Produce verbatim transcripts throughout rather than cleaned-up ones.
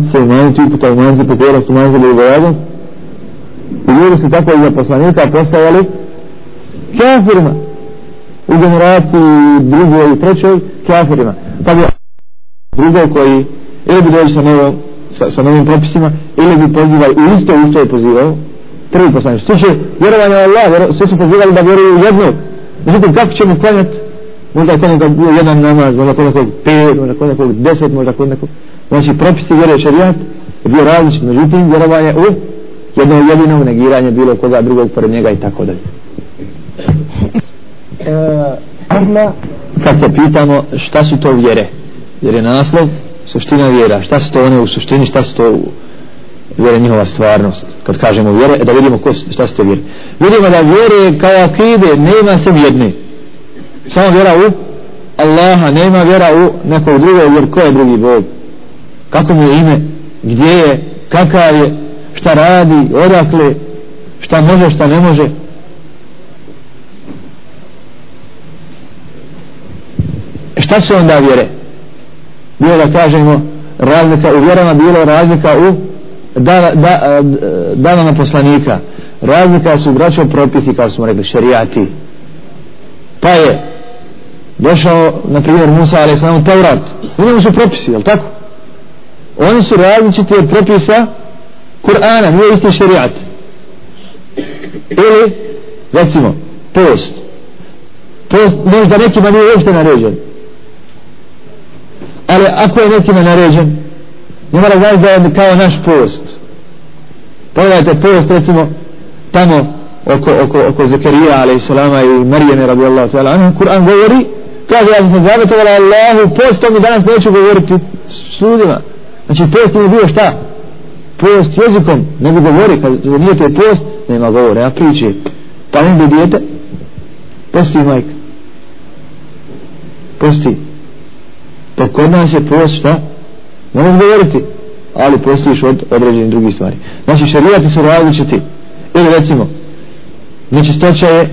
se umanjiti uputa, umanjiti pokorast, umanjiti ljubavnost. I ljudi su tako iza poslanika postavali kafirima u generaciji drugoj i trećoj kafirima. Pa bi drugoj koji ili bi dođi sa, novom, sa, sa novim propisima ili bi pozivali u isto isto je pozivao prvi poslanik. Što će vjerovanje u Allah, svi su pozivali da vjeruju u jednog. Međutim, kako ćemo klanjati? Možda kod nekog bio jedan namaz, možda kod nekog pet, možda kod nekog deset, možda kod nekog. Znači, propisi vjere šerijat je bio različit. Međutim, vjerovanje u jednog jedinog, negiranje bilo koga drugog pored njega i tako dalje. Sad se pitamo šta su to vjere. Jer je naslov suština vjera. Šta su to one u suštini, šta su to vjere, njihova stvarnost. Kad kažemo vjere, da vidimo ko, šta su to vjere. Vidimo da vjere kao akide nema se jedne. Samo vjera u Allaha, nema vjera u nekog drugog, jer ko je drugi Bog? Kako mu je ime? Gdje je? Kakav je? Šta radi? Odakle? Šta može? Šta ne može? Šta su onda vjere? Bilo da kažemo razlika u vjerama, bilo razlika u da, da, danama poslanika. Razlika su braćo propisi, kao smo rekli, šerijati. Pa je došao, na primjer, Musa alejhi selam Tevrat. U njemu su propisi, jel tako? Oni su različiti od propisa Kur'ana, nije isti šerijat. Ili, recimo, post. Post možda nekima nije uopšte naređen. Ali ako je nekima naređen, ne mora znači da je kao naš post. Pogledajte post, recimo, tamo oko, oko, oko Zakarija alejhi selama i Marijane radijallahu ta'ala anha, Kur'an govori, kaže, ja sam se zavetovala Allahu, postom i danas neću govoriti s ljudima. Znači post nije bio šta? Post jezikom, ne bi govori, kad zanijete post, nema govore, a priče. Pa ne bi dijete, posti majka. Posti. To kod nas je post, šta? Ne mogu govoriti, ali postiš od određenih drugih stvari. Znači šerijati su različiti. Ili recimo, nečistoća je,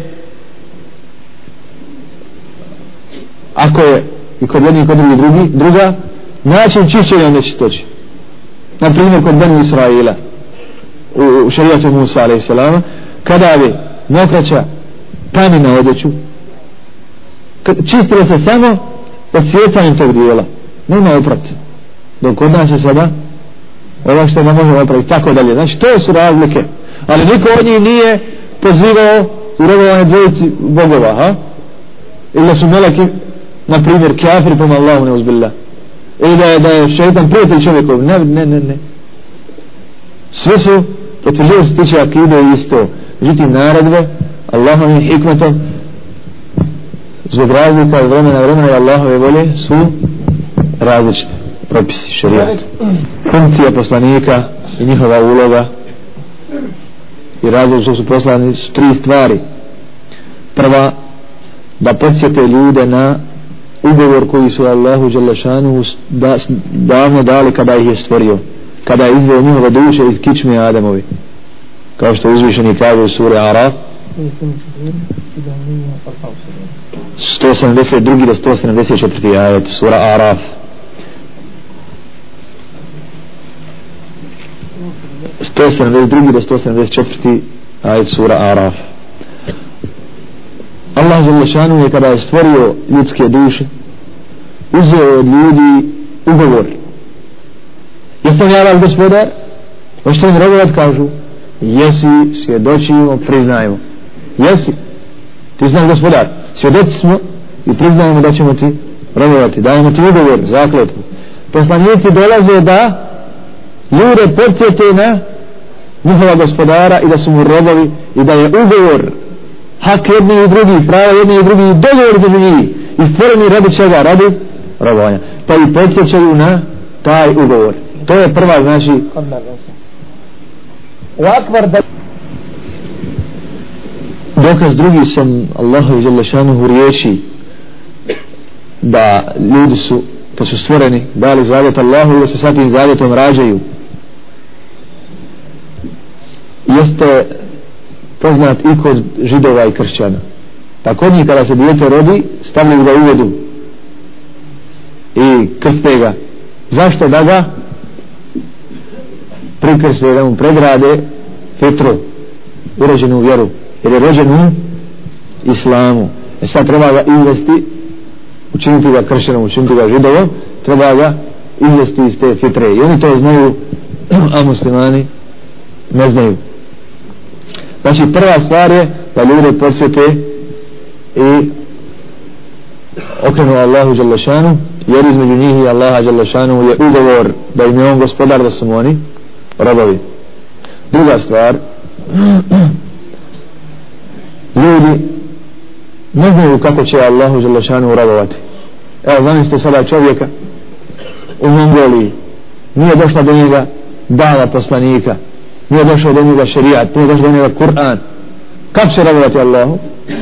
ako je i kod jednih i kod drugih drugi, druga, način čišćenja nečistoće. Na primjer kod Benu Israila u, u šerijatu Musa alejhi selama, kada je mokraća pani na odjeću, čistilo se samo osvjecanjem tog dijela, nema oprat. Dok kod nas je sada ovo što ne možemo opraviti, tako dalje. Znači to su razlike, ali niko od njih nije pozivao u robovanje dvojici bogova, ha? Ili da su meleki, na primjer, kafir prema Allahu neuzbillah, ili da je, da je šeitan prijatelj čovjekov. Ne, ne, ne, ne. Sve su potvrđivaju se tiče akide isto. Međutim, naredbe Allahovim hikmetom zbog razlika od vremena vremena i Allahove volje su različite. Propisi, šerijat, funkcija poslanika i njihova uloga i razlog što su poslani su tri stvari. Prva, da podsjete ljude na ugovor koji su Allahu dželle šanuhu da, davno dali kada ih je stvorio, kada je izveo njihove duše iz kičme Adamovi, kao što uzvišeni kaže u suri Araf sto sedamdeset dva do sto sedamdeset četiri ajet, sura Araf. sto sedamdeset dva do sto sedamdeset četiri ajet, sura Araf. Allah dželle šanuhu je kada je stvorio ljudske duše uzeo od ljudi ugovor. Jesam ja vaš gospodar? Hoćete im robovat? Kažu jesi, svjedočimo, priznajemo. Jesi, ti znaš gospodar, svjedoci smo i priznajemo da ćemo ti robovati, dajemo ti ugovor, zakletvu. Poslanici dolaze da ljude podsjete na njihova gospodara i da su mu robovi i da je ugovor hak jedni i drugi, prava jedni i drugi, dogovor za njih i stvoreni radi čega? Radi robovanja. Pa i podsjećaju na taj ugovor. To je prva, znači dokaz drugi sam Allahu dželle šanuhu riječi da ljudi su, kad su stvoreni, dali zavjet Allahu i da se sa tim zavjetom rađaju, jeste poznat i kod židova i kršćana. Pa kod njih kada se dijete rodi, stavljaju ga u vodu i krste ga. Zašto? Da ga prikrste, da mu pregrade fitru, urođenu vjeru, jer je rođen u islamu. E sad treba ga izvesti, učiniti ga kršćanom, učiniti ga židovom, treba ga izvesti iz te fitre. I oni to znaju, a muslimani ne znaju. Znači prva stvar je da ljude podsjete i okrenu Allahu dželle šanu, jer između njih i Allaha dželle šanu je ugovor da im je on gospodar, da su mu oni robovi. Druga stvar, ljudi ne znaju kako će Allahu dželle šanu robovati. Evo zamislite sada čovjeka u Mongoliji, nije došla do njega dava poslanika, nije došao do njega šerijat, nije došao do njega Kur'an. Kako će robovati Allahu?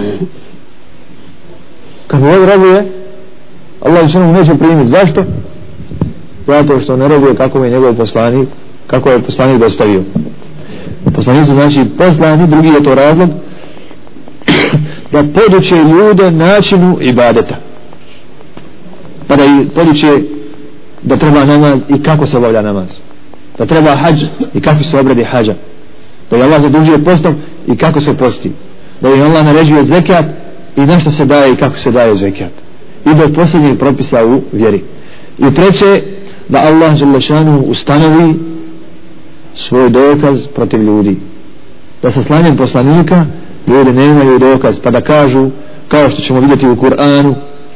Kako ovaj robuje, Allah će mu neće primiti. Zašto? Zato što ne robuje kako je njegov poslanik, kako je poslanik dostavio. Poslanik su znači poslani, drugi je to razlog da poduče ljude načinu ibadeta, pa da i poduče da treba namaz i kako se obavlja namaz, da treba hađ i kako se obradi hađa, da je Allah zadužuje postom i kako se posti, da je Allah naređuje zekat i na što se daje i kako se daje zekat, i do posljednjih propisa u vjeri. I treće, da Allah dželle šanu ustanovi svoj dokaz protiv ljudi, da sa slanjem poslanika ljudi nemaju dokaz, pa da kažu, kao što ćemo vidjeti u Kur'anu,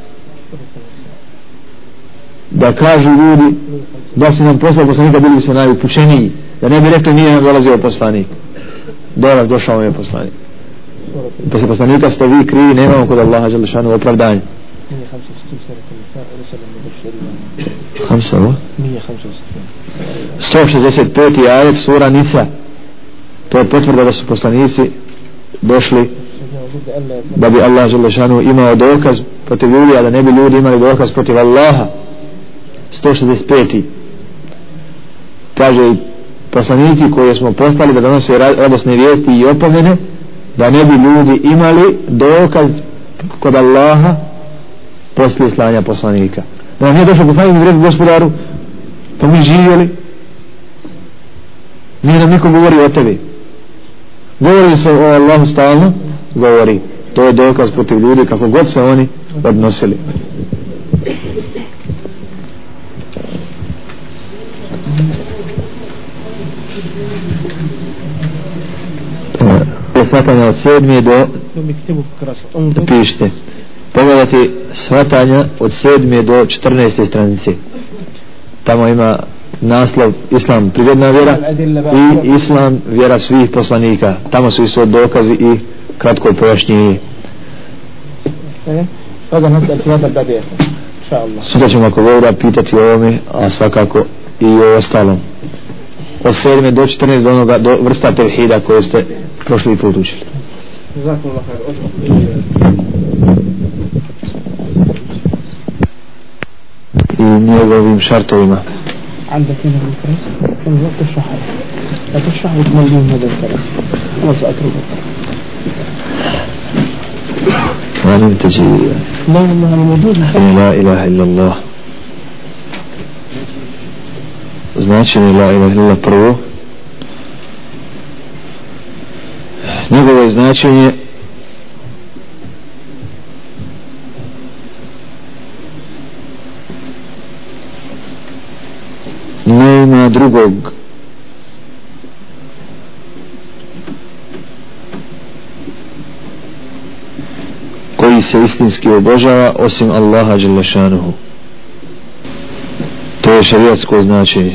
da kažu ljudi da se nam poslao poslanika, bili smo najupućeniji, da ne bi rekli nije nam dolazio poslanik, dolaz došao je poslanik. Da se poslanika ste vi krivi, nemamo kod Allaha dželle šanu opravdanje. sto šezdeset peti ajet sura Nisa, to je potvrda da su poslanici došli da bi Allah dželle šanu imao dokaz protiv ljudi, a da ne bi ljudi imali dokaz protiv Allaha. sto šezdeset peti kaže i poslanici koje smo poslali da donose radosne vijesti i opomene, da ne bi ljudi imali dokaz kod Allaha poslije slanja poslanika. Da nam nije došao poslanik i rekao gospodaru, pa mi živjeli, nije nam niko govori o tebi. Govori se o Allahu stalno, govori. To je dokaz protiv ljudi kako god se oni odnosili. Svatanja od sedme do, pišite, pogledati svatanja od sedme do četrnaeste stranice. Tamo ima naslov Islam prirodna vjera i Islam vjera svih poslanika. Tamo su isto dokazi i kratko pojašnjenje. Sutra ćemo ako voda pitati o ovome, a svakako i o ostalom. Od sedme do četrnaeste do onoga do vrsta tevhida koje ste prošli put učili. I njegovim šartovima. عندك هنا الكراسي كم وقت تشرحها لا تشرح وتملون هذا الكلام خلاص أتركه ما لم تجي لا والله أنا موجود لا إله إلا الله značenje la ilaha illallah prvo, njegovo značenje nema drugog koji se istinski obožava osim Allaha dželle šanuhu. To je šerijatsko značenje.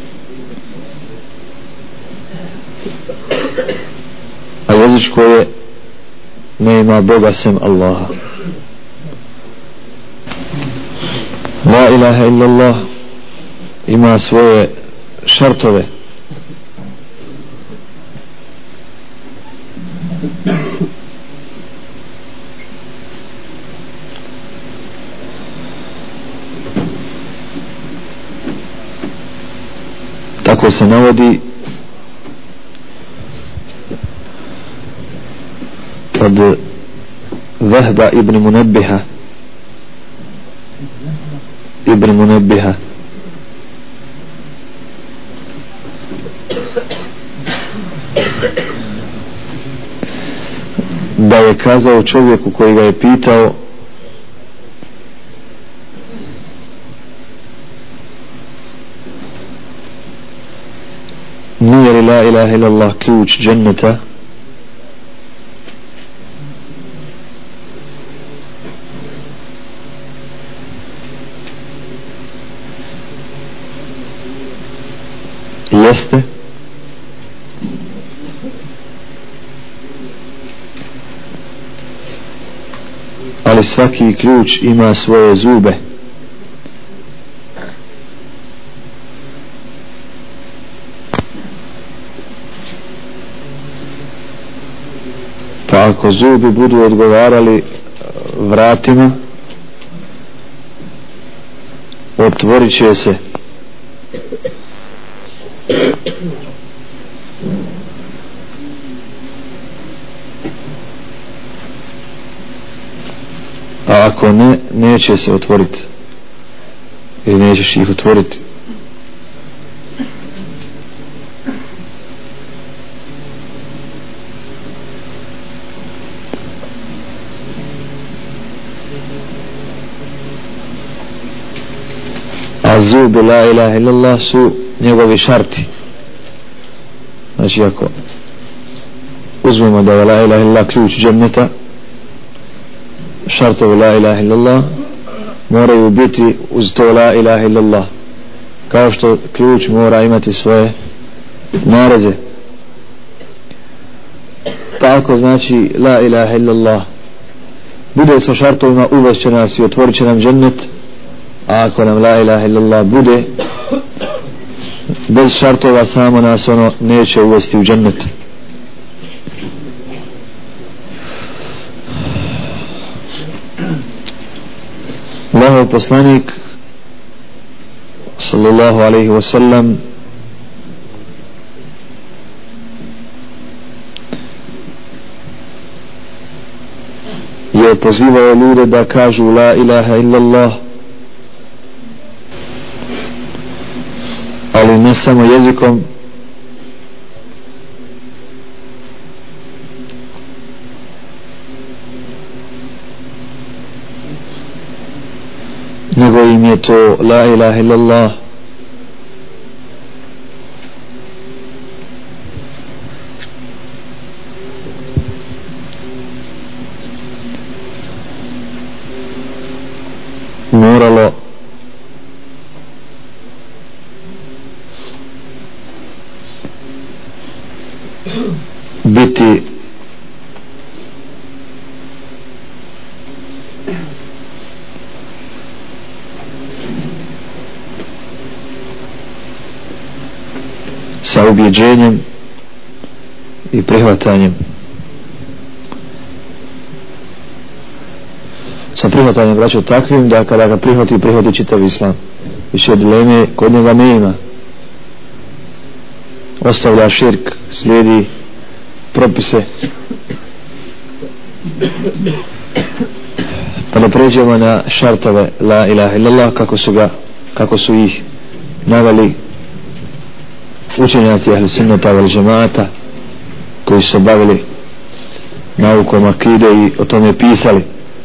A jezičko je nema Boga sem Allaha. La ilaha illallah ima svoje šartove. Tako se navodi od Vahba ibn Munabbiha ibn Munabbiha da je kazao čovjeku koji ga je pitao nije li la ilaha illallah ključ dženneta, jeste, ali svaki ključ ima svoje zube. Pa ako zubi budu odgovarali vratima, otvorit će se a ako ne, neće se otvoriti ili nećeš ih otvoriti. A zubi la ilaha illallah su njegovi šarti. Znači ako uzmemo da je la ilaha illallah ključ dženneta, šartovi la ilaha illallah moraju biti uz to la ilaha illallah, kao što ključ mora imati svoje nareze. Pa ako znači la ilaha illallah bude sa šartovima, uvešće nas i otvorit će nam džennet, a ako nam la ilaha illallah bude bez šartova, samo nas ono neće uvesti u džennet. Allahov poslanik sallallahu alaihi wa sallam je pozivao ljude da kažu la ilaha illallah, ali ne samo jezikom, nego im je to la ilaha illallah moralo biti sa ubjeđenjem i prihvatanjem, sa prihvatanjem, braćo, takvim da kada ga prihvati, prihvati čitav islam, više dileme kod njega ne ima, ostavlja širk, slijedi propise. Pa da pređemo na šartove la ilaha illallah kako su ga, kako su ih naveli učenjaci ahli sunnata vel džemaata koji su se bavili naukom akide i o tome pisali.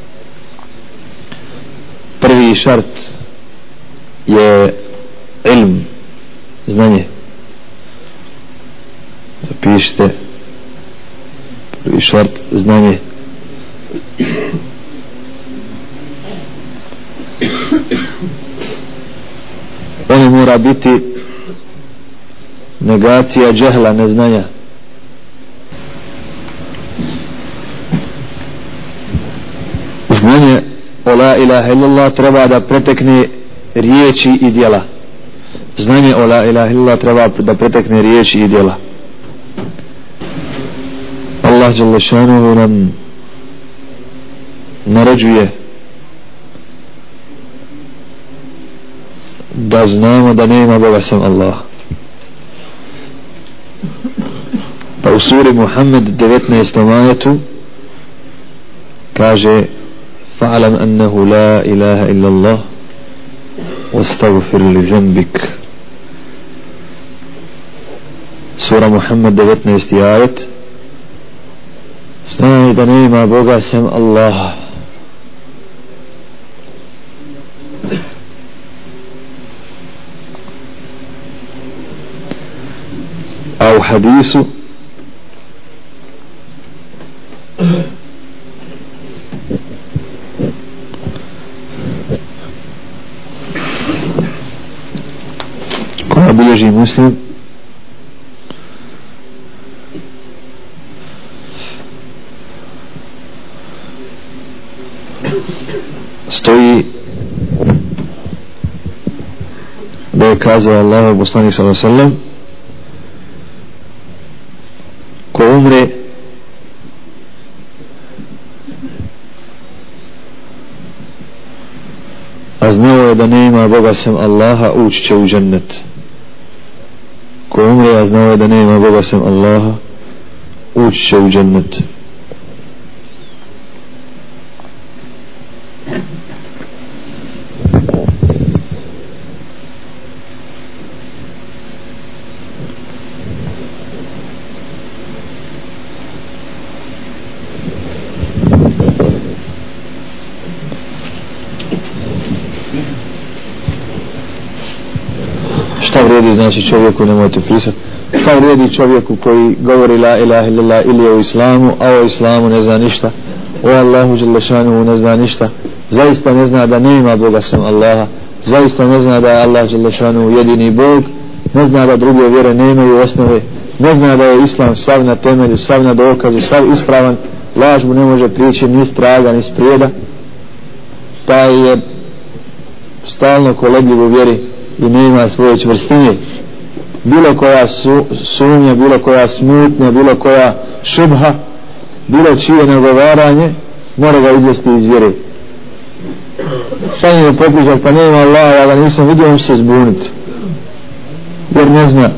Prvi šart je ilm, znanje. Zapišite, prvi šart znanje. Ono mora biti negacija džehla, neznanja. Znanje o la ilaha illallah treba da pretekne riječi i djela. Znanje o la ilaha illallah treba da pretekne riječi i djela. Allah dželle šanuhu nam naređuje da znamo da nema Boga sem Allah. Pa u suri Muhammed devetnaestom ajetu kaže fa'alam annahu la ilaha illa Allah wastaghfir li dhanbik. Sura Muhammed devetnaesti ajet. Znaj da nema Boga sem Allaha. A u hadisu koja bilježi Muslim stoji da je kazao Allahu poslanik sallallahu alejhi ve sellem: ko umre a znao je da nema Boga sem Allaha, ući će u džennet. Ko umre a znao je da nema Boga sem Allaha, ući će u džennet. Šta vrijedi znači čovjeku, nemojte pisati, šta vrijedi čovjeku koji govori la ilaha illallah ili je u islamu, a o islamu ne zna ništa, o Allahu dželle šanuhu ne zna ništa, zaista ne zna da nema Boga sem Allaha, zaista ne zna da je Allah dželle šanuhu jedini Bog, ne zna da druge vjere nemaju osnove, ne zna da je islam sav na temelju, sav na dokazu, sav ispravan, laž mu ne može prići ni straga ni sprijeda, taj je stalno kolebljiv u vjeri i nema svoje čvrstine. Bilo koja su, sumnja, bilo koja smutnja, bilo koja šubha, bilo čije nagovaranje mora ga izvesti iz vjere. Sad je pokušat, pa nema Allah, ja ga nisam vidio, on će se zbuniti jer ne zna.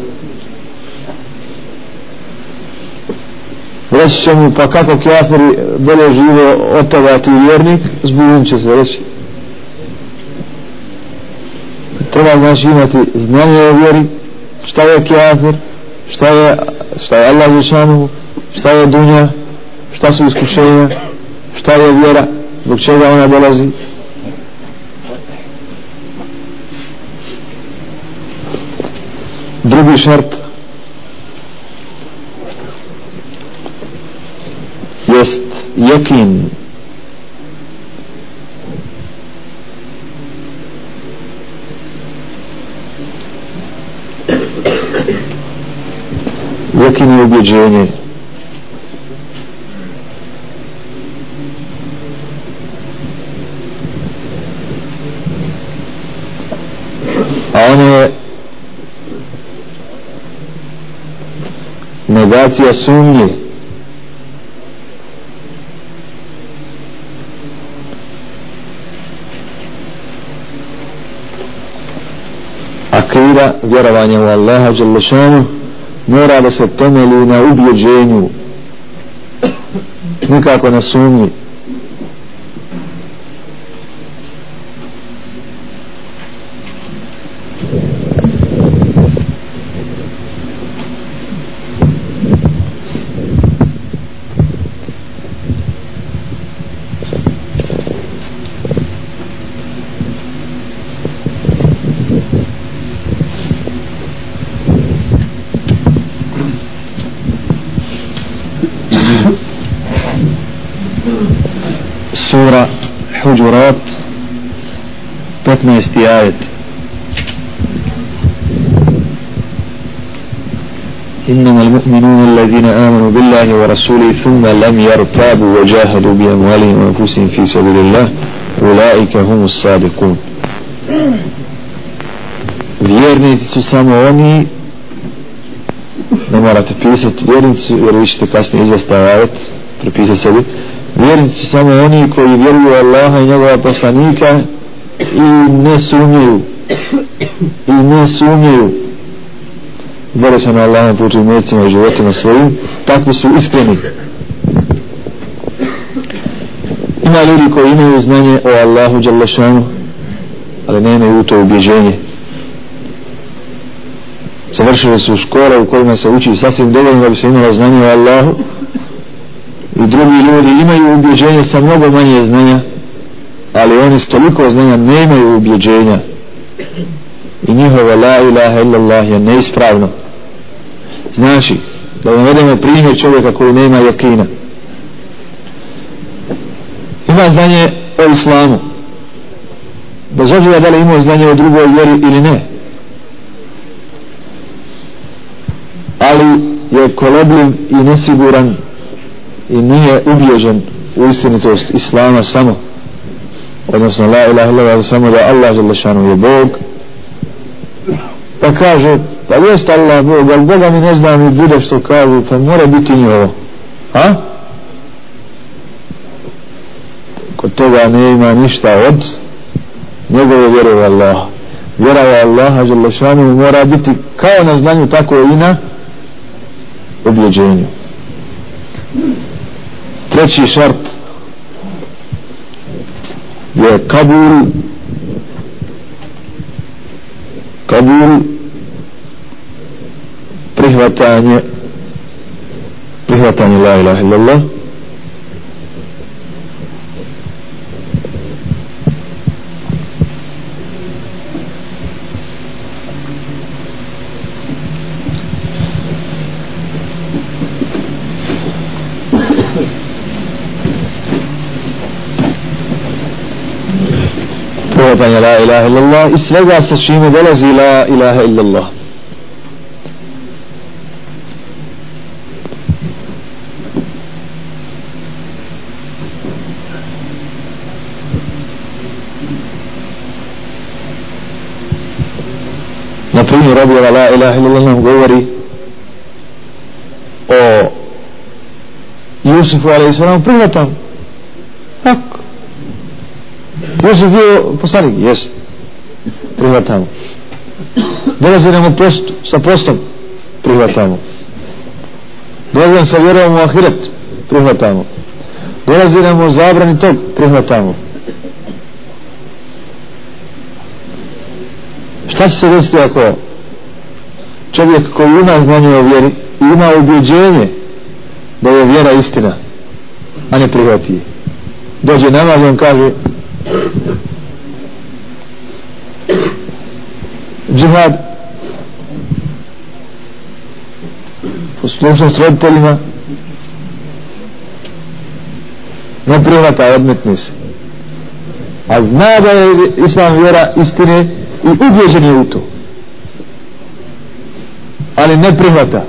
Reći će mu, pa kako kafiri bolje žive od toga, ti vjernik, zbunit će se reći. Treba znači imati znanje o vjeri, šta je kafir, šta je, šta je Allah dželle, šta je dunja, šta su iskušenja, šta je vjera, zbog čega ona dolazi. Drugi šart jest yakin. Yakin je ubjeđenje. A ono je negacija sumnje. Akida, vjerovanje u Allaha dželle šanuhu, mora da se temelji na ubjeđenju, nikako na sumnji. Sura Huđurat, petnaesti ajet. إنما المؤمنون الذين آمنوا بالله ورسوله ثم لم يرتابوا وجاهدوا بأموالهم وأنفسهم في سبيل الله أولئك هم الصادقون. Vjernici su samo oni, ne morate pisati vjernici jer vi ćete kasnije izvesti ajet, prepisati sebi. Vjernici su samo oni koji vjeruju Allaha i njegova poslanika i ne sumnjaju i ne sumnjaju bore se na Allahom putu i mecima i životima svojim, takvi su iskreni. Ima ljudi koji imaju znanje o Allahu dželle šanuhu, ali nemaju to ubjeđenje. završili su škole u kojima se uči sasvim dovoljno da bi se imalo znanje o Allahu, i drugi ljudi imaju ubjeđenje sa mnogo manje znanja, ali oni s toliko znanja ne imaju ubjeđenja i njihova la ilaha illallah je neispravno. Znači da navedemo primjer čovjeka koji nema jakina, ima znanje o islamu, bez obzira da li ima znanje o drugoj vjeri ili ne, ali je kolebljiv i nesiguran i nije ubjeđen u istinitost islama samo, odnosno la ilaha illallah, samo da Allah dželle je Bog, pa kaže pa jest Allah Bog, ali Boga mi ne znam i bude što kažu, pa mora biti njihovo, a? Kod toga ne ima ništa od njegove vjere u Allaha. Vjera u Allaha dželle šanuhu mora biti kao na znanju, tako i na ubjeđenju. Treći šart je kabul, kabul, prihvatanje, prihvatanje la ilaha illallah, prihvatanje la ilaha illallah i svega sa čime dolazi la ilaha illallah. Na primjer, objava la ilaha illallah nam govori o Jusufu alejhi selam, prihvatam. Tako. Jusuf bio poslanik, jes, prihvatamo. Dolazi nam u postu, sa postom, prihvatamo. Dolazi nam sa vjerom u ahiret, prihvatamo. Dolazi nam u zabrani tog, prihvatamo. Šta će se desiti ako čovjek koji ima znanje o vjeri i ima ubjeđenje da je vjera istina, a ne prihvati je? Dođe namaz, on kaže džihad, poslušnost roditeljima, ne prihvata, odmetni se, a zna da je islam vjera istine i ubjeđen je u to, ali ne prihvata.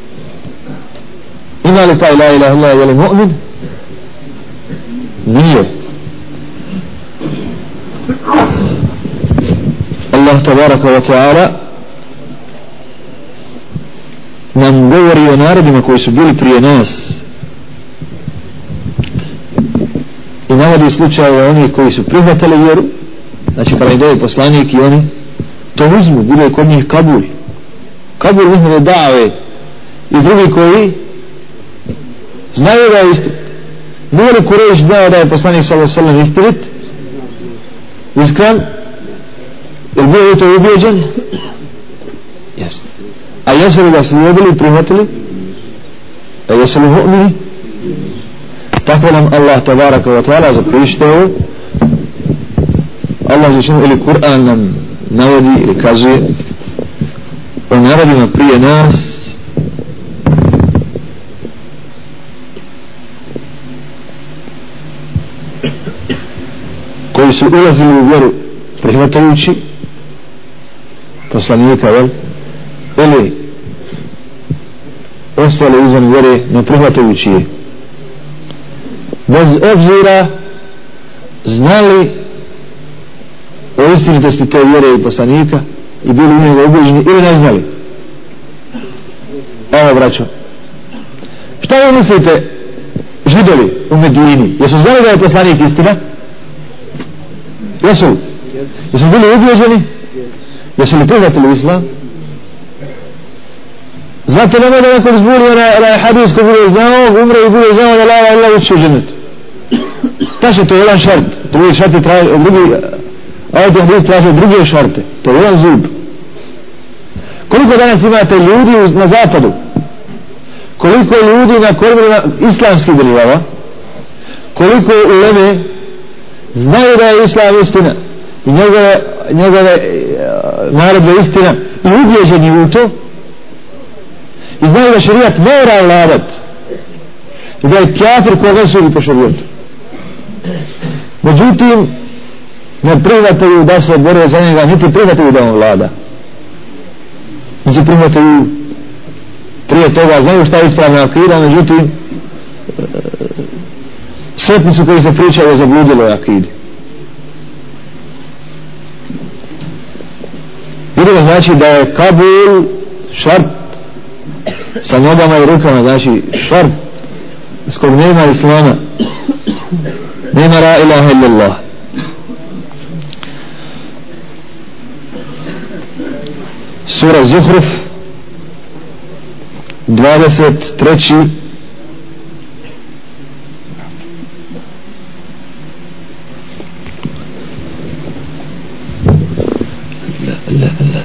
Ima li taj la ilaha illallah, je li mu'min? Nije. Allah tabaraka wa ta'ala nam govori o narodima koji su bili prije nas i navodi slučajeve onih koji su prihvatali vjeru, znači kada ide poslanik i oni to uzmu, bude kod njih kabul, kabul njihove dave, i drugi koji znaju da je istinit. Nije li Kurejš znao da je poslanik sallallahu alejhi ve sellem istinit, iskren, jer bio je to ubjeđen? Jes. A jesu li ga slijedili i prihvatili? A jesu li mu'mini? Tako nam Allah tabaraka wa ta'ala zapište ovo. Allah zašinu ili Kur'an nam navodi ili kazuje o narodima prije nas koji su ulazili u vjeru prihvatajući poslanika, vel, ili ostali izvan vjere ne prihvatajući je, bez obzira znali o istinitosti te vjere i poslanika i bili u njega ubeđeni ili ne znali. Evo braćo, šta vi mislite Židovi u Medini, jesu znali da je poslanik istina? Jesu li? Jesu bili ubeđeni? Jesu li prihvatili islam? Znate nemoj da neko zbunio na, na hadis ko bude znao, umre i bude znao da lava Allah ući u džennet. Tačno, to je jedan šart. Drugi šarti traži, drugi, ajde hadis traži druge šarte. To je jedan zub. Koliko danas imate ljudi na zapadu, koliko ljudi na korbima islamskih država, koliko uleme znaju da je islam istina i njegove, njegove naredbe istina i ubjeđeni u to i znaju da šerijat mora vladat i da je kafir koga sudi po šerijetu. Međutim, ne prihvataju da se bore za njega, niti prihvataju da on vlada, niti prihvataju prije toga, znaju šta je ispravna akida, međutim sretni su koji se pričaju o zabludjeloj akidi. Vidimo znači da je Kabul šart sa nogama i rukama, znači šart s kog nema islama, nema la ilaha illallah. Sura Zuhruf dvadeset treći la, la, la.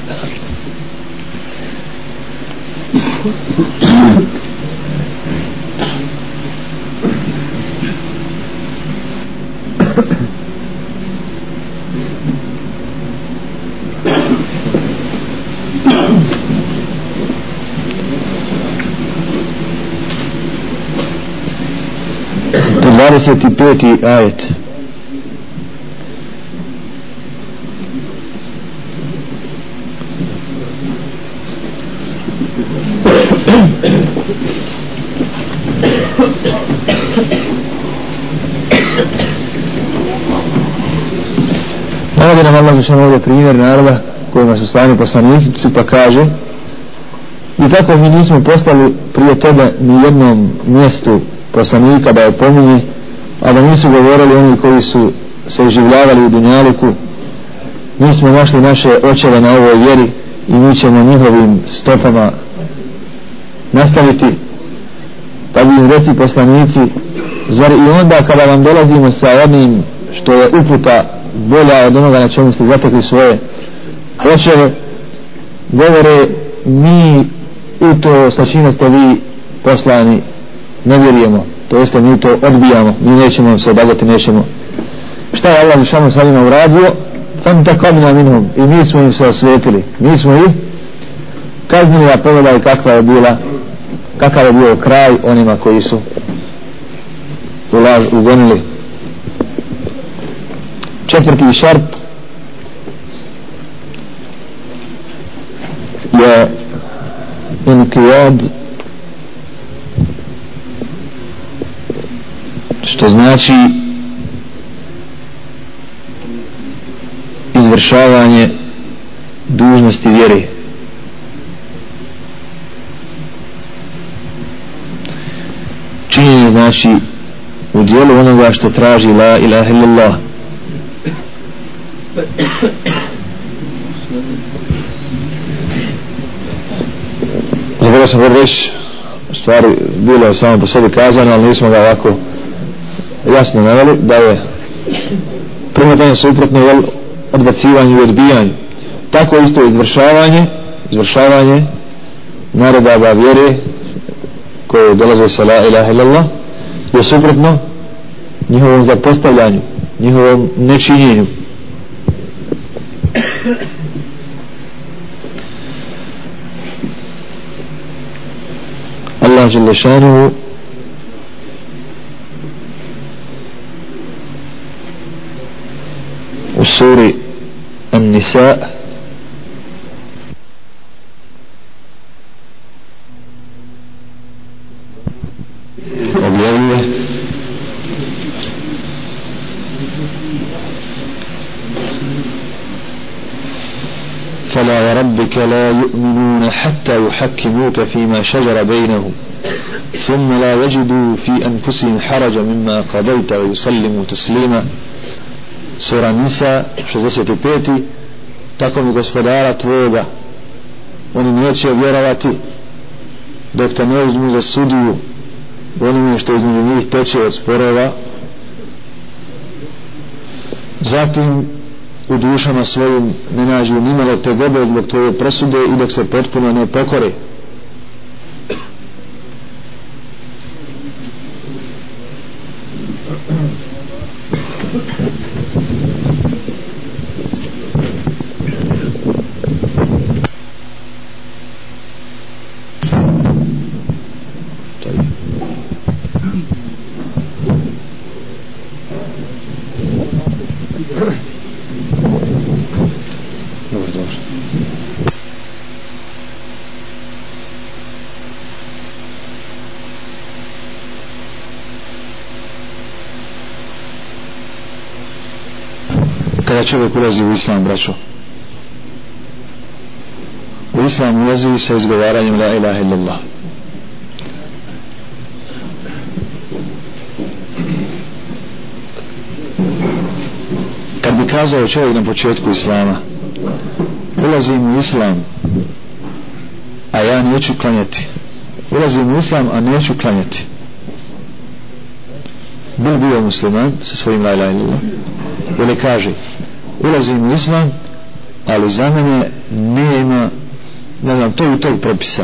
dvadeset peti ajet. Navodi nam Allah zašao ovdje primjer naroda kojima su slani poslanici, pa kaže: i tako mi nismo postali prije toga ni jednom mjestu poslanika da opominje, a da nisu govorili oni koji su se življavali u dunjaluku: mi smo našli naše očeve na ovoj vjeri i mi ćemo njihovim stopama nastaviti. Pa bi im reci poslanici: zar i onda kada vam dolazimo sa onim što je uputa bolja od onoga na čemu ste zatekli svoje očeve, govore: mi u to sa čime ste vi poslani ne vjerujemo, to jeste mi to odbijamo, mi nećemo se odazvati, nećemo. Šta je Allah lišano sa njima uradio? Tam takomina minhum, i mi smo im se osvetili, mi smo ih kaznili, a pogledaj kakva je bila, kakav je bio kraj onima koji su ulaz ugonili. Četvrti šart je inkijad, što znači izvršavanje dužnosti vjere. Činjenje znači u dijelu onoga što traži la ilaha illallah. Zaboravio sam gore reći, stvari bilo je samo po sebi kazano, ali nismo ga ovako jasno naveli, da je prihvatanje suprotno jel, odbacivanju i odbijanju. Tako isto izvršavanje, izvršavanje naredaba vjere koje dolaze sa la ilaha illallah je suprotno njihovom zapostavljanju, njihovom nečinjenju. Allah dželle šanuhu u suri An-Nisa objavljuje: فلا وربك لا يؤمنون حتى يحكموك فيما شجر بينهم ثم لا يجدوا في أنفسهم حرجا مما قضيت ويسلموا تسليما. Sura Nisa šezdeset pet. Tako mi gospodara tvoga, oni neće vjerovati dok te ne uzmu za sudiju onome što između njih teče od sporova, zatim u dušama svojim ne nađu nimalo tegobe zbog tvoje presude i dok se potpuno ne pokore. Kada čovjek ulazi u islam, braćo, u islam ulazi sa izgovaranjem la ilaha illallah. Kad bi kazao čovjek na početku islama, ulazim u islam, a ja neću klanjati, ulazim u islam, a neću klanjati, bil bio musliman sa svojim la ilaha illallah? Ili kaže, ulazim u islam, ali za mene nema, ne znam, tog i tog propisa,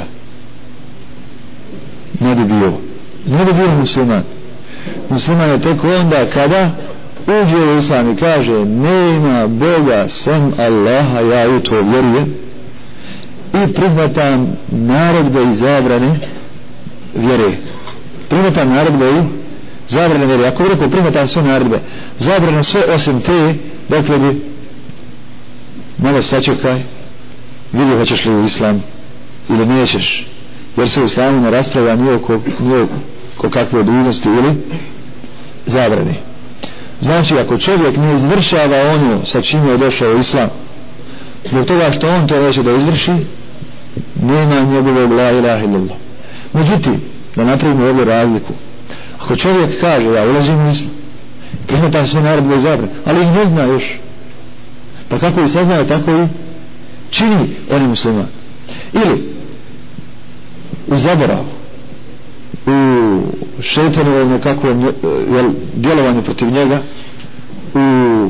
ne bi bio ne bi bio musliman. Musliman je tek onda kada uđe u islam i kaže nema Boga sem Allaha, ja u to vjerujem i prihvatam naredbe i zabrane vjere, prihvatam naredbe i zabrane vjere. Ako bi rekao prihvatam sve naredbe, zabrane sve osim te, dakle bi malo sačekaj, vidi hoćeš li u islam ili nećeš, jer se u islamu ne raspravlja ni oko, ni oko kakve dužnosti ili zabrane. Znači, ako čovjek ne izvršava ono sa čim je došao u islam, zbog toga što on to neće da izvrši, nema njegovog la ilaha illallah. Međutim, da napravimo ovdje razliku, ako čovjek kaže ja ulazim u islam, prihvatam sve naredbe i zabrane, ali ih ne zna još, pa kako i saznaje, tako i čini on je musliman. Ili u zaboravu, u šeitanovom nekakvom jel, djelovanju protiv njega, u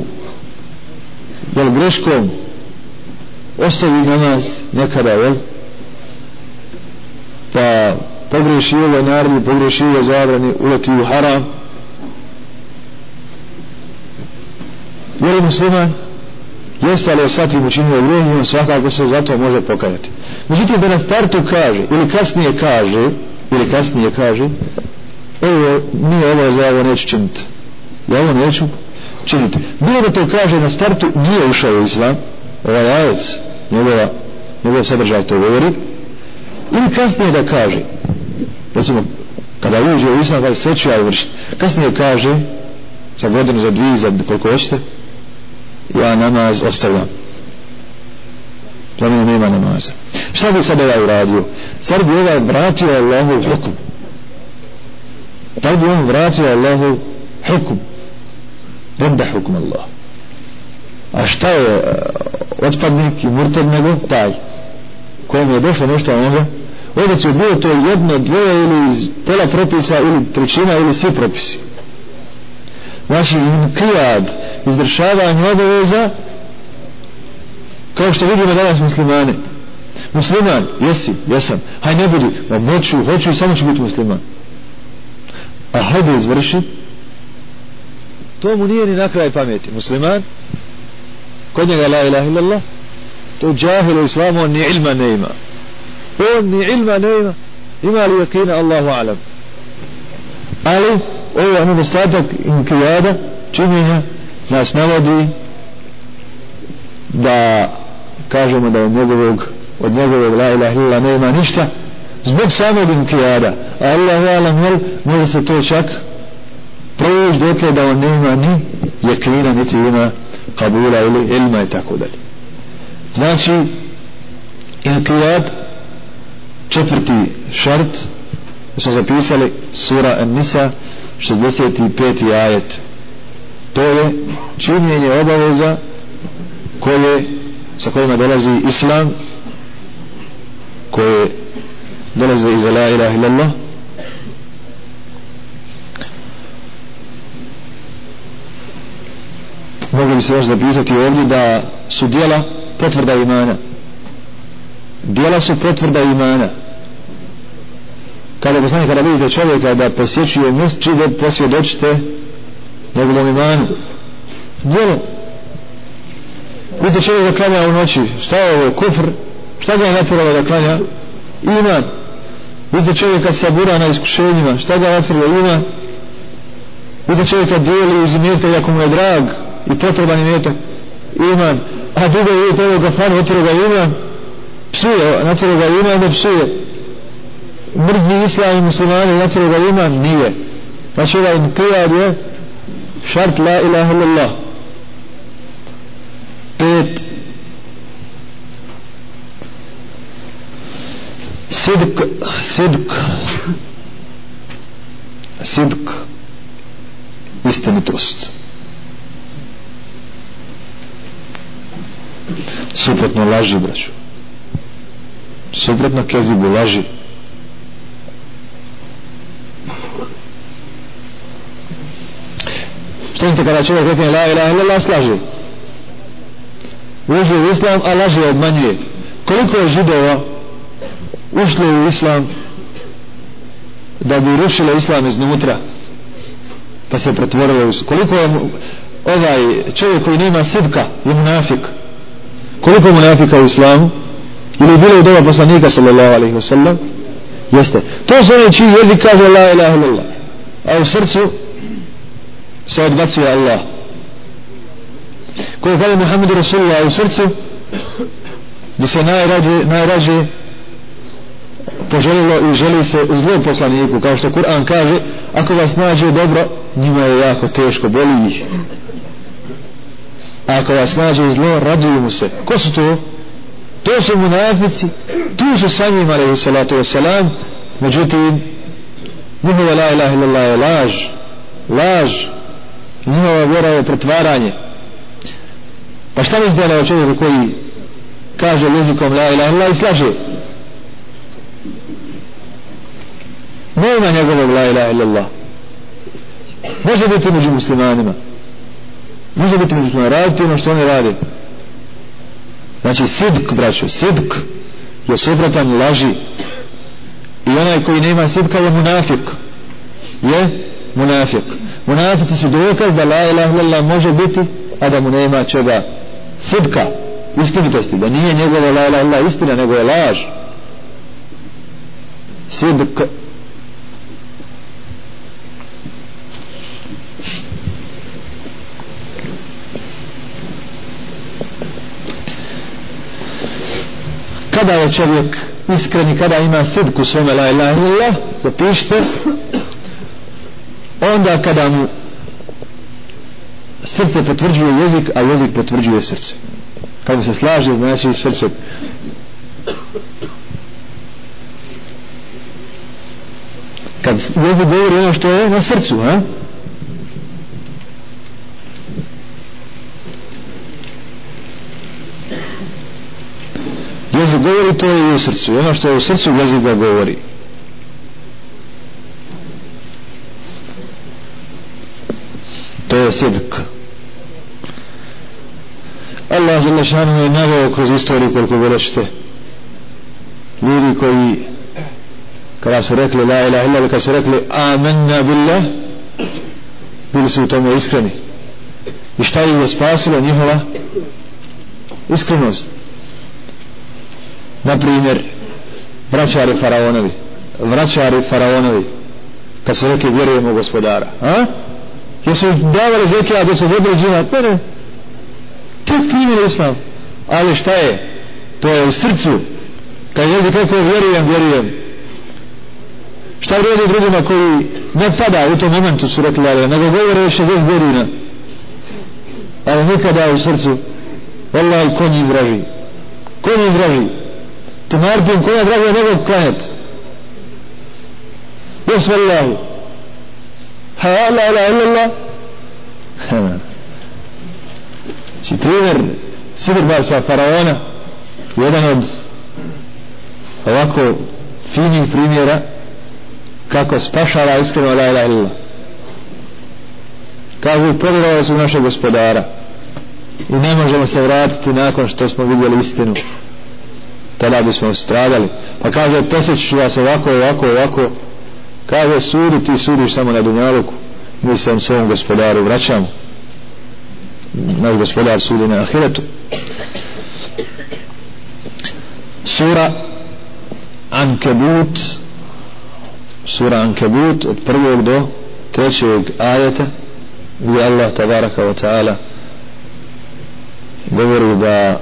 jel, greškom ostavi namaz nekada, jel, pa pogreši ove naredbe, pogreši ove zabrane, uleti u haram, je li musliman? Jeste, ali je svatim učinio grijeh i on svakako se zato može pokajati. Međutim, da na startu kaže ili kasnije kaže ili kasnije kaže ovo nije, ovo za ovo neću činiti, ja ovo neću činiti, bilo da to kaže na startu, nije ušao u islam, ovaj ajet njegova, njegov sadržaj to govori, ili kasnije da kaže, recimo kada uđe u islam, kada sve ću ja uvršiti, kasnije kaže za godinu, za dvije, za koliko hoćete, ja namaz ostavljam, za mene nema namaza. Šta bi sad ovaj uradio? Sad bi ovaj vratio Allahov hukum, tad bi on vratio Allahov hukum, redda hukum Allah. A šta je otpadnik i murtad nego taj kojem je došlo nešto a onda ovdje će bilo to jedno, dvoje ili pola propisa ili trećina ili svi propisi. Znači inkijad, izdržavanje obaveza, kao što vidimo danas muslimane. Musliman, jesi, jesam, haj ne budi, ma moću, hoću i samo ću biti musliman. A hajde izvrši, to mu nije ni na kraj pameti. Musliman, kod njega la ilaha illallah, to džahil u islamu, on ni ilma ne ima. On ni ilma ne ima, ima li jakina, Allahu alam. Ali, ovo je nedostatak inkijada, činjenja, nas navodi da kažemo da od njegovog, od njegovog la ilaha illallah ne ima ništa, zbog samog inkijada. A Allahu alam, jel, može se to čak proći dotle da on nema ni jakina, niti ima kabula ili ilma i tako dalje. Znači, inkijad, četvrti šart, smo zapisali sura An-Nisa, šezdeset peti ajet. To je činjenje obaveza koje, sa kojima dolazi islam, koje dolaze iz la ilaha illallah, mogli bi se još zapisati ovdje da su djela potvrda imana. Djela su potvrda imana. Kada poslanik, kada vidite čovjeka da posjećuje mesdžide, posvjedočite njegovom imanu. Djelo. Vidite čovjek da klanja u noći, šta je ovo, kufr, šta ga je natjeralo da klanja? Iman. Vidite čovjeka sabura na iskušenjima, šta ga natjeralo? Iman. Vidite čovjeka dijeli iz imetka jako mu je drag i potreban imetak, iman. A drugo vidite ovo kafanu, natjeralo ga iman, psuje, natjeralo ga iman da psuje. Mrtvi islam i muslimani, natjeralo ga iman, nije. Znači ovaj qiyad je šart la ilaha illallah. Pet, sidq, sidq, sidq, istinitost. Suprotno laži, braću. Suprotno kezibu, laži. Što mislite kada čovjek rekne la ilaha illallah, slaže? Uđe u islam, a laže, obmanjuje. Koliko je židova ušlo u islam da bi rušilo islam iznutra, pa se pretvorilo u islam? Koliko je ovaj čovjek koji nema sidka je munafik? Koliko je munafika u islamu? Ili je bilo u doba poslanika sallallahu alaihi wa sallam? Jeste. To su oni čiji jezik kaže la ilaha illallah, a u srcu se odbacuje Allah. Koji kaže Muhammedu Rasulullah, u srcu bi se najrađe, najrađe poželilo i želi se zlo poslaniku, kao što Kur'an kaže, ako vas nađe dobro, njima je jako teško, boli ih. A ako vas nađe zlo, raduju mu se. Ko su to? To su munafici, tu su sa njima, alaihi salatu wasalam. Međutim, njihova la ilaha illallah je laž, laž, njihova vjera je pretvaranje. Pa šta mi zdjela o čovjeku koji kaže jezikom la ilaha illallah i slaže? Nema njegovog la ilaha illallah. Može biti među muslimanima, može biti među muslimanima, raditi ono što oni rade. Znači sidk, braću, sidk je suprotan laži. I onaj koji nema sidka je munafik. Je munafik. Munafici su dokaz da la ilaha illallah može biti, a da mu nema čega? Sidka, istinitosti, da nije njegova la ilaha illallah istina, nego je laž. Sidk. Kada je čovjek iskreni, kada ima sidku svome la ilaha illallah, zapišite, onda kada mu srce potvrđuje jezik, a jezik potvrđuje srce. Kada se slaže, znači srce. Kad jezik govori ono što je na srcu, a? Jezik govori, to je i u srcu. Ono što je u srcu, jezik ga govori. To je sidk. Allah žele šanu je naveo kroz istoriju koliko gorećete. Ljudi koji kada su rekli la ilaha illallah, kada su rekli amanna billah, bili su u tome iskreni. I šta ih je spasilo? Njihova iskrenost. Na primjer, vraćari faraonovi, vraćari faraonovi, kad su rekli vjerujemo gospodara, a? Jesu davali zekija dok su vodili džinat? Ne, ne. Tek primjer islam. Ali šta je? To je u srcu. Kad jezik kako vjerujem, vjerujem. Šta vrijedi drugima koji ne pada u tom momentu su rekli, ali nego govore šezdeset godina. Ali nikada u srcu, vallahi, ko njih vraži? Ko njih vraži? Ti marpim koja draga nego klanjat. Jes vallahi. Ha la ilaha illallah. Či primjer Sidirbasa faraona, jedan od ovako finih primjera kako spašava iskreno la ilaha illallah. Kažu, pogledali su našeg gospodara. i ne možemo se vratiti nakon što smo vidjeli istinu, tada bismo stradali. Pa kaže, posjeću vas ovako, ovako, ovako. Kaže, sudi, ti sudiš samo na dunjaluku, mi se svom gospodaru vraćamo. Naš gospodar sudi na ahiretu. Sura Ankebut, sura Ankebut od prvog do trećeg ajeta, gdje Allah tabaraka wa ta'ala govori da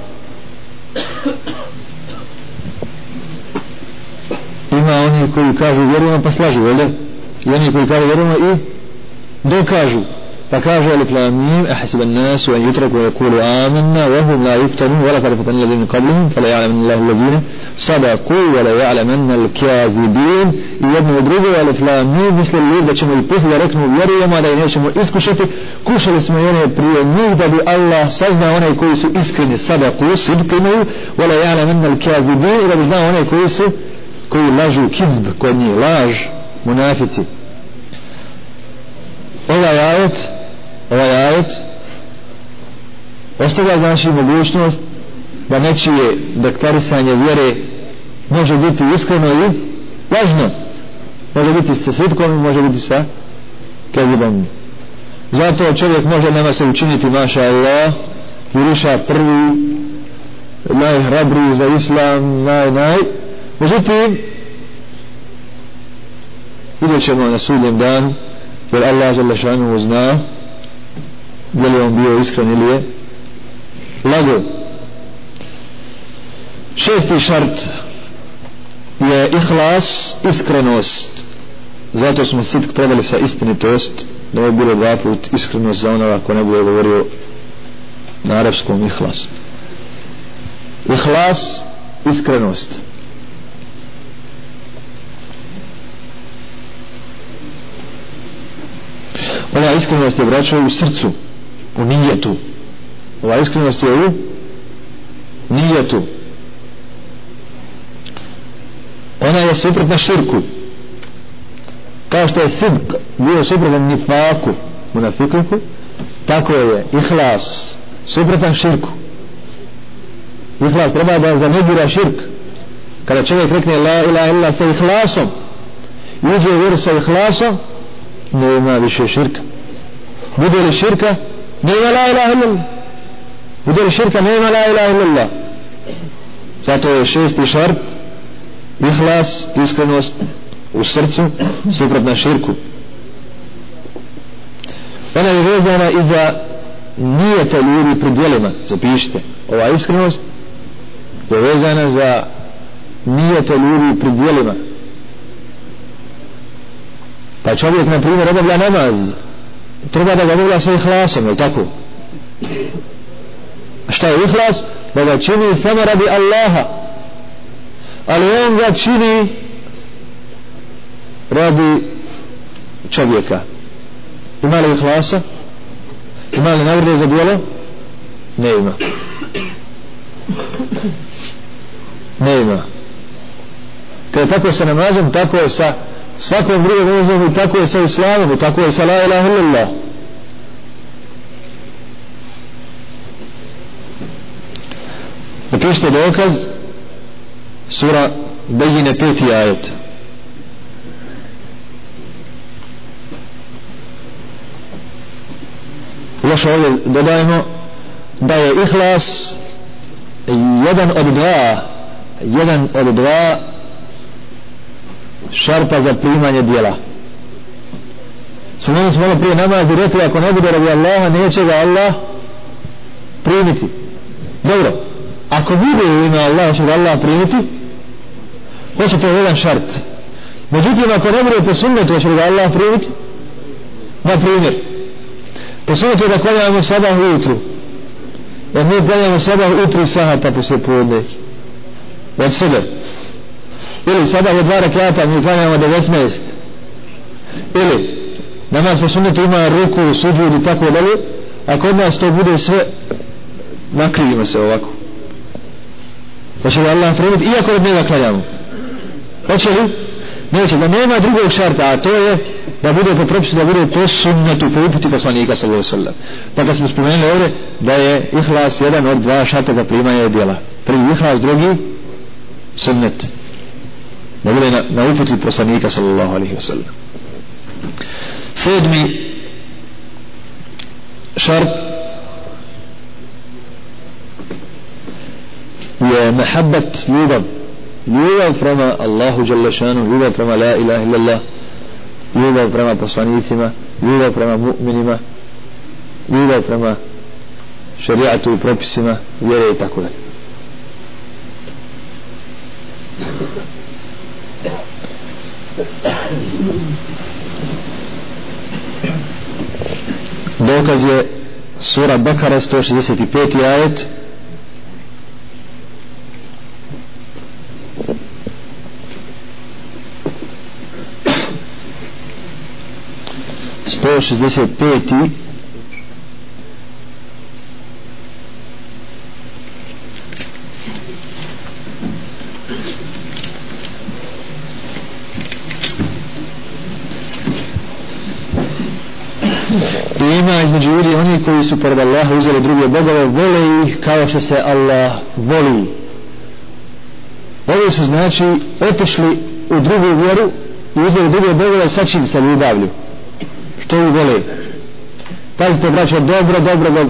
ima oni koji kažu vjerujemo pa slažu, ovdje, i oni koji kažu vjerujemo i dokažu. Pa kaže Alif Lam Mim, ahasiba an-nasu an yutraku yaqulu amanna wa hum la yuftanun wa laqad fatanna alladhina min qablihim fala ya'lamanna Allahu alladhina sadaqu wa la ya'lamanna al-kadhibin. I jedno i drugo Alif Lam Mim mislili da ćemo ih pustiti da reknu vjerujemo, da ih nećemo iskušati. Kušali smo i one prije njih da bi Allah saznao one koji su iskreni, sadaqu, sidq imaju, wa la ya'lamanna al-kadhibin, i da bi znao one koji su koji lažu, kizb kod njih, laž, munafici. Ovaj ajet ovaj ajet ostavlja znači mogućnost da nečije deklarisanje vjere može biti iskreno i lažno, može biti sa sidkom i može biti sa kezibom. Zato čovjek može nama se učiniti maša Allah, juriša prvi, najhrabriji za islam, naj naj međutim vidjet ćemo na sudnjem danu, jer Allah žele šanuhu zna je li on bio iskren ili je lago. Šesti šart je ihlas, iskrenost. Zato smo sitk predali sa istinitost, da je bilo dva put iskrenost za onoga ko ne bude govorio na arapskom ihlas. Ihlas, iskrenost. Ova iskrenost je, braćo, u srcu, u nijetu. Ova iskrenost je u nijetu. Ona je suprotna širku, kao što je sidq bio suprotan nifaku, munafiku, tako je ihlas suprotan širku. Ihlas treba da zanegira širk. Kada čovjek rekne la ilaha illa sa ihlasom i uđe u vjeru sa ihlasom, nema više širka. Bude li širka, nema la ilaha illallah. Bude li širka, nema la ilaha illallah. Zato je šesti šart ihlas, iskrenost u srcu, suprotna širku. Ona je vezana i za nijete ljudi pri djelima. Zapišite, ova iskrenost je vezana za nijete ljudi pri djelima. Pa čovjek, na primjer, obavlja namaz, treba da ga obavlja sa ihlasom, je tako? A šta je ihlas? Da ga čini samo radi Allaha, ali on ga čini radi čovjeka. Ima li ihlasa? Ima li nagrade za djelo? Ne ima. Ne ima. Kada tako sa namazom, tako je sa svakom drugom vezom, i tako je sa islamom, i tako je sa la ilaha illallah. Zapišite dokaz, sura Bejine peti ajet. Još ovdje dodajemo da je ihlas jedan od dva jedan od dva šarta za primanje djela. Spomenuli smo ono prije namaz i rekli, ako ne bude radi Allaha, neće ga Allah primiti. Dobro, ako bude u ime Allaha, će ga Allah primiti, hoće to jedan šart. Međutim, ako ne bude po sunnetu, će ga Allah primiti. Na primjer, po sunnetu je da klanjamo sabah ujutru, jer mi klanjamo sabah u tri sahata poslije podne od sebe, ili sabah je dva rekata, mi klanjamo devetnaest, ili namaz po sunnetu ima ruku, suđud i tako dalje, a kod nas to bude sve, nakrivimo se ovako, da će ga Allah primiti, iako od njega klanjamo. Hoće li? Neće, da nema drugog šarta, a to je da bude po propisu, da bude po sunnetu, po uputi poslanika sallallahu alejhi ve sellem. Pa kad smo spomenuli ovdje da je ihlas jedan od dva šarta primanja djela. Prvi ihlas, drugi sunnet. Da bude na, na uputi poslanika sallallahu alejhi ve sellem. Sedmi šart je mehabbat, ljubav. Ljubav prema Allahu dželle šanu, ljubav prema la ilaha illallah, ljubav prema poslanicima, ljubav prema mu'minima, ljubav prema šerijatu i propisima vjere i tako dalje. Dokaz je sura Bekara sto šezdeset peti ajet. sto šezdeset peti ima između ljudi oni koji su pored Allaha uzeli druge bogove, vole ih kao što se Allah voli. Ovi su znači otišli u drugu vjeru i uzeli druge bogove sa čim se ljubavlju. Što ih vole? Pazite braćo, dobro, dobro, dobro.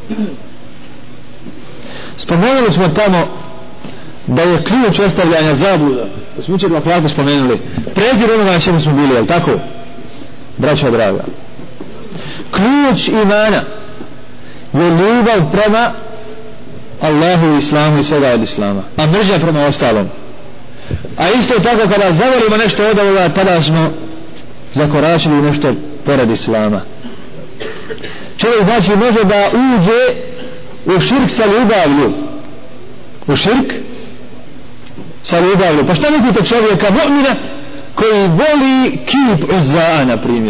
Spomenuli smo tamo da je ključ ostavljanja zabluda, da smo učer vakljatu spomenuli, prezir onoga na čemu smo bili, jel tako? Braćo draga, ključ imana je ljubav prema Allahu i Islamu i svega od Islama, a mržnja prema ostalom. A isto tako kada zavolimo nešto od ovoga, tada smo zakoračili nešto pored Islama. Čovjek znači može da uđe u širk sa ljubavlju, u širk sa ljubavlju. Pa šta mislite čovjeka mu'mina koji voli kip Uzza, na primjer,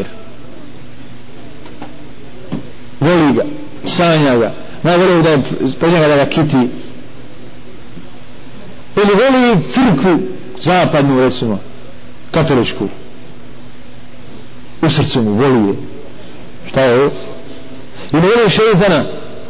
voli ga, sanja ga, najvoli da je njega da ga kiti, ili voli crkvu zapadnu, recimo katoličku, u srcu mu voli je. Šta je ovo? I ne voli šeitana.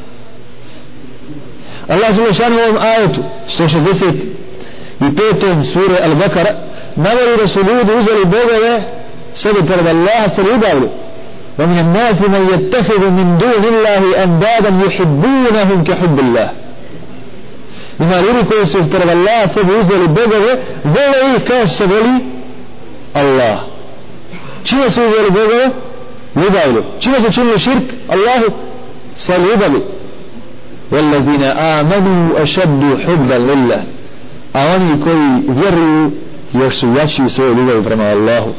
Allah zelo u ovom ajetu sto šezdeset pet sure Al-Bakara navodi da su ljudi uzeli bogove sebi pored Allaha sa ljubavlju. وَمِنَ النَّاسِ مَنْ يَتَّخِذُ مِنْ دُونِ اللَّهِ أَنْدَادًا يُحِبُّونَهُمْ كَحُبِّ اللَّهِ. Ima ljudi koji su pored Allaha sebi uzeli bogove, vole ih kao što se voli Allah. Čime su uzeli bogove? Ljubavlju. Čime su činili širk Allahu? Sa ljubavlju. وَالَّذِينَ آمَنُوا أَشَدُّ حُبًّا لِلَّهِ. A oni koji vjeruju još su jači u svojoj ljubavi prema Allahu.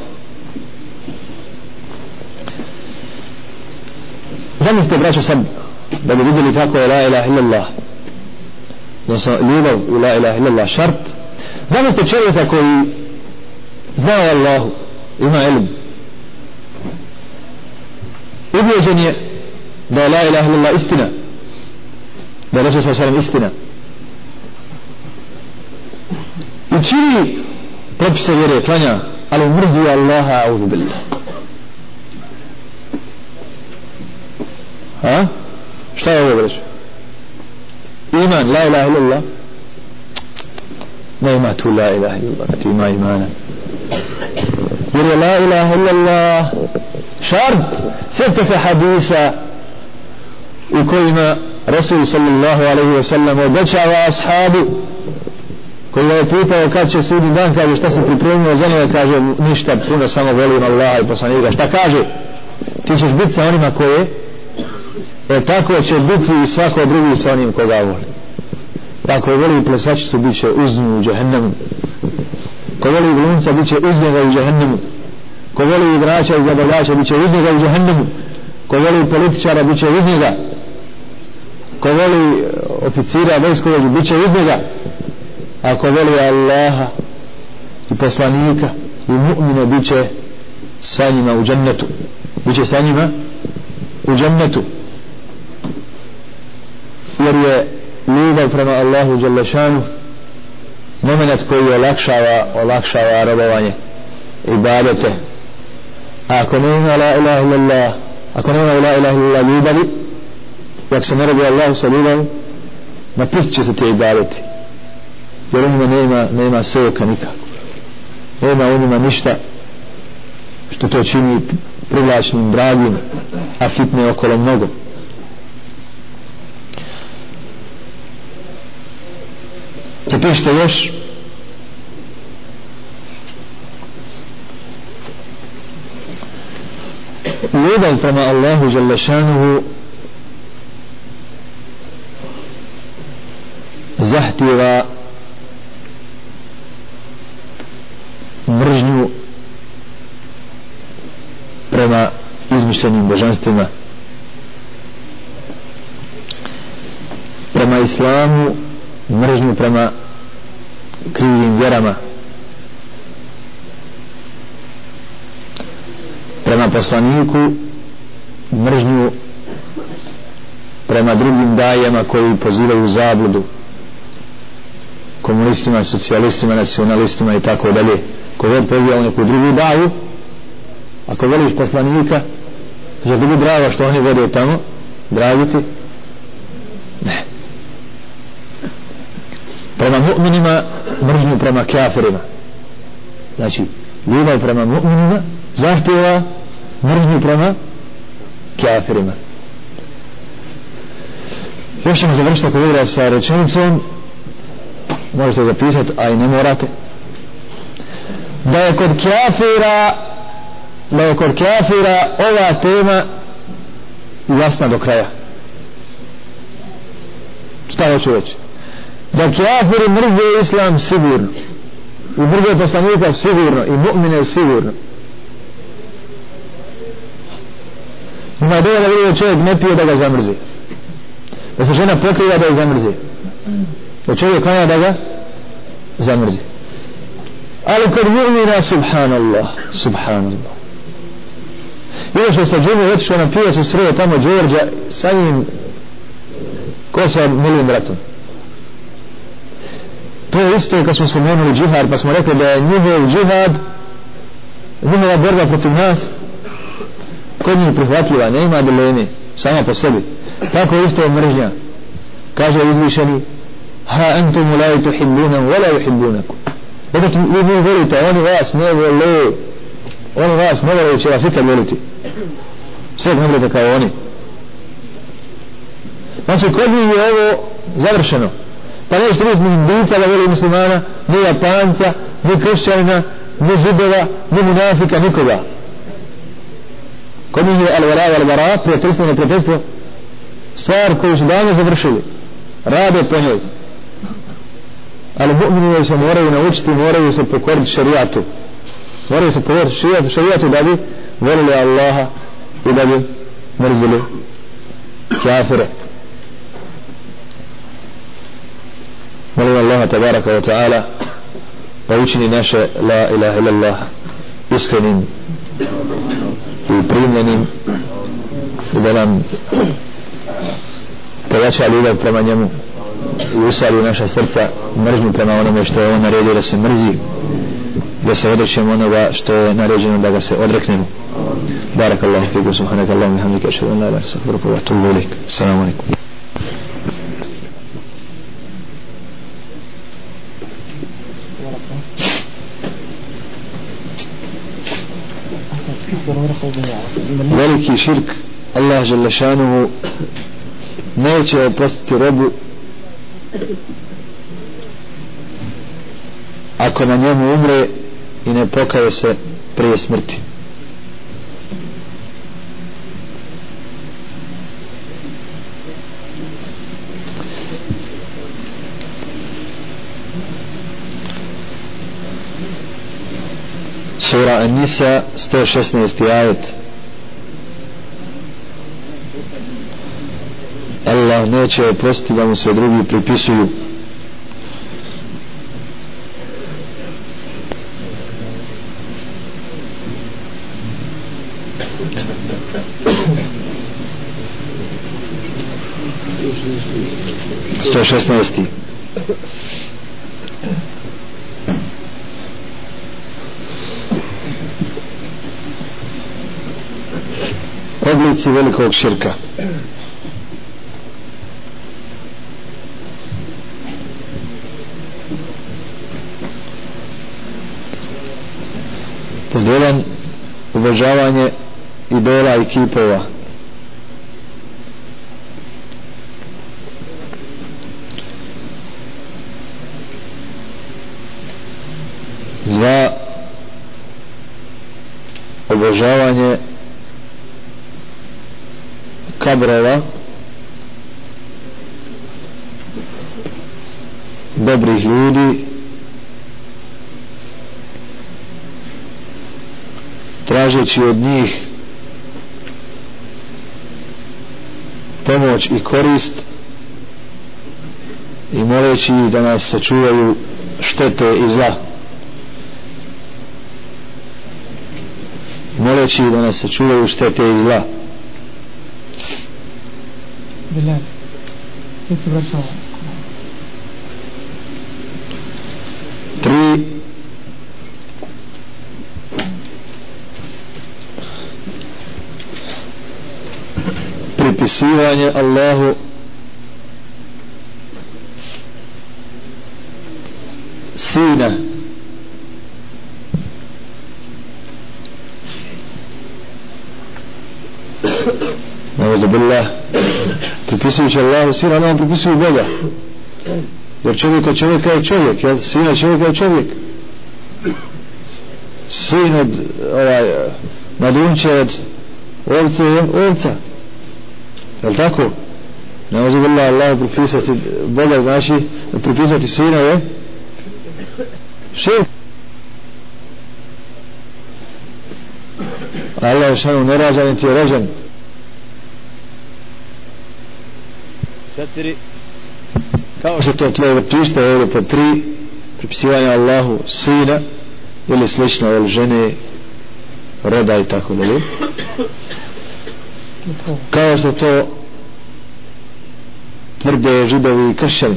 Zamislite braćo sad da bi vidjeli kako je la ilaha illallah, odnosno ljubav u la ilaha illallah šart. Zamislite čovjeka koji zna o Allahu, ima ilm, ubijeđen je da je la ilaha illallah istina, da je Rasul sallallahu alejhi ve sellem istina, i čini propise vjere, klanja, ali mrzi Allaha, a'udhu billah. Ha? Šta je ovo reći? Iman, la ilaha illallah. Ne ima tu la ilaha illallah, ti ima imana. Jer je la ilaha illallah šart. Sjetite se hadisa u kojima Rasul sallallahu alaihi wa sallam obećava ashabu, koji je pitao kad će sudnji dan, kaže šta se pripremio za njega, kaže ništa, puno samo volim Allaha i poslanika. Šta kaže? Ti ćeš biti sa onima koje, e tako će biti i svako drugi sa onim koga voli. Ako voli plesačicu, bit će uz nju u džehennemu. Ko voli glumca, bit će uz njega u džehennemu. Ko voli igrača i zabavljača, bit će uz njega u džehennemu. Ko voli političara, bit će uz njega. Ko voli oficira, vojskovođu, bit će uz njega. Ako voli Allaha i poslanika i mu'mine, bit će sa njima u džennetu. Bit će sa njima u džennetu. Jer je ljubav prema Allahu dželle šanu moment koji olakšava olakšava robovanje, ibadete, A ako nema la ilaha illallah, ako nema la ilaha illallah ljubavi, jak se ne radi Allah sa ljubavom, napustit će se te ibadeti, jer u njima nema, nema soka nikako, nema u njima ništa što to čini privlačnim, dragim, a fitne okolo mnogo. Zapišite još ljubav prema Allahu dželle šanuhu zahtijeva mržnju prema izmišljenim božanstvima, prema islamu mržnju prema krivim vjerama, prema poslaniku mržnju prema drugim dajama koji pozivaju u zabludu, komunistima, socijalistima, nacionalistima i tako dalje. Ko god poziva neku drugu daju, ako voliš poslanika, že bi drago što oni vode tamo, drago ti? Ne. Prema mu'minima mržnju prema kafirima. Znači, ljubav prema mu'minima zahtjeva mržnju prema kafirima. Još ćemo završiti ako vidjela sa rečenicom, možete zapisati, a i ne morate, da je kod kafira da je kod kafira ova tema jasna do kraja. Šta hoću reći? Da kafiri mrze islam sigurno i mrze poslanika sigurno i mu'mine sigurno. Ima je da vidi da čovjek ne pije da ga zamrzi, da se žena pokriva da je zamrzi, da čovjek klanja da ga zamrzi. Ali kod mu'mina subhanallah, subhanallah. Ili što se džumu otišao na pijacu sreo tamo Đorđa sa njim ko sa milijim bratom. To je isto kad smo spomenuli džihad, pa smo rekli da je njihov džihad, njihova borba protiv nas kod njih prihvatljiva, ne ima dileme sama po sebi. Tako isto mržnja, kaže uzvišeni, ha antum la tuhibbunahum wa la yuhibbunakum. Dakle, vi ne volite, oni vas ne vole, oni vas ne vole, će vas ikad voliti. Sve ne volite kao oni. Znači, kod njih je ovo završeno. Pa nećete vidjeti ni Indica da voli muslimana, ni Japanca, ni kršćanina, ni židova, ni munafika, nikoga. Kod njih je al-wala wal-bara, prijateljstvo i neprijateljstvo, stvar koju su davno završili. Rade po njoj. Ali mu'mini se moraju naučiti, moraju se pokoriti šarijatu. Moraju se pokoriti šarijatu da bi volili Allaha i da bi mrzili kafire. Molim Allaha tabaraka wa ta'ala da učini naše la ilaha illallah iskrenim i primljenim i da nam pojača ljubav prema njemu i usali naša srca mržnju prema onome što je on naredio da se mrzi, da se odrećemo onoga što je naređeno da ga se odreknemo. Barakallahu fikum, subhanaka Allahumma hamdika, ashhadu an la ilaha illa anta, astaghfiruka wa atubu ilaik. Assalamu alaikum. Veliki širk Allah dželle šanuhu neće oprostiti robu ako na njemu umre i ne pokaje se prije smrti. Sura An-Nisa sto šesnaesti ajet. Allah neće oprostiti da mu se drugi pripisuju. sto šesnaesti. oblici velikog širka. Pod jedan, obožavanje idola i kipova. Dva, obožavanje kabrova, dobrih ljudi, tražeći od njih pomoć i korist i moleći da nas sačuvaju štete i zla, moleći da nas sačuvaju štete i zla. Tri, pripisivanje Allahu sina, nauzubillah, pripisujući Allahu sina, a ne pripisuju Boga, jer čovjeka čovjeka je čovjek, jel? Sina čovjeka je čovjek, sin od ovaj, nadunče od ovce je ovca, jel tako? Nauzubillah, Allahu pripisati Boga znači pripisati sina je širk. Allah je šanu nerađan niti je rođen. Četiri, kao što to tvoje vrtište je ovdje pod tri, pripisivanje Allahu sina ili slično, ili žene, roda i tako dalje, kao što to tvrde židovi i kršćani.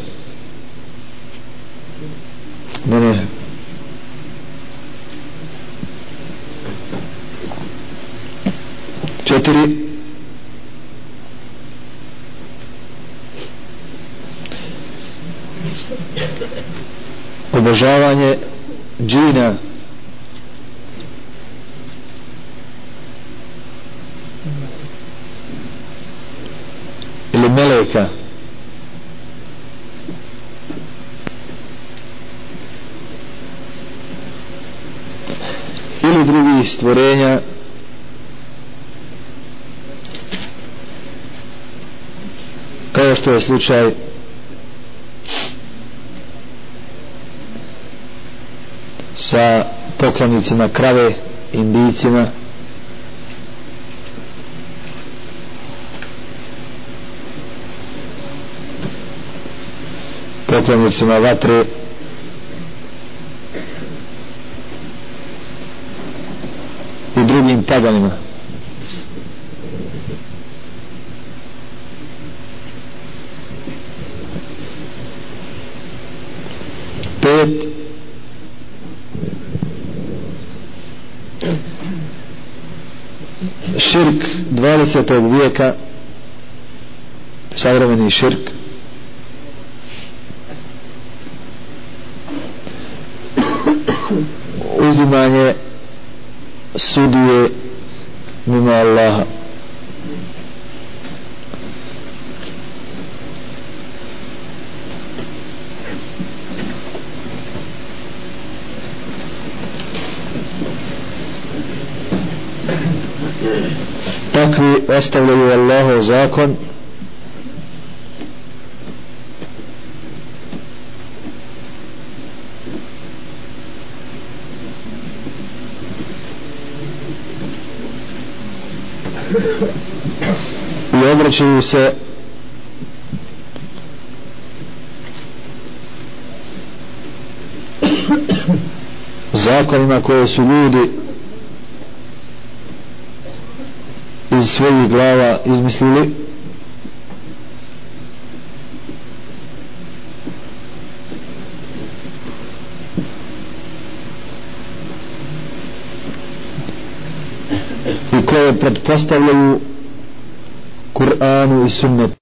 Ne, ne. Četiri, obožavanje džina ili meleka ili drugih stvorenja kao što je slučaj sa poklonicima krave, Indijcima, poklonicima vatre, i drugim paganima. Pet, širk dvadesetog vijeka, savremeni širk, uzimanje sudije mimo Allaha, takvi ostavljaju Allahov zakon i obraćaju se zakonima koje su ljudi iz svojih glava izmislili, i koje pretpostavljaju Kur'anu i sunnetu.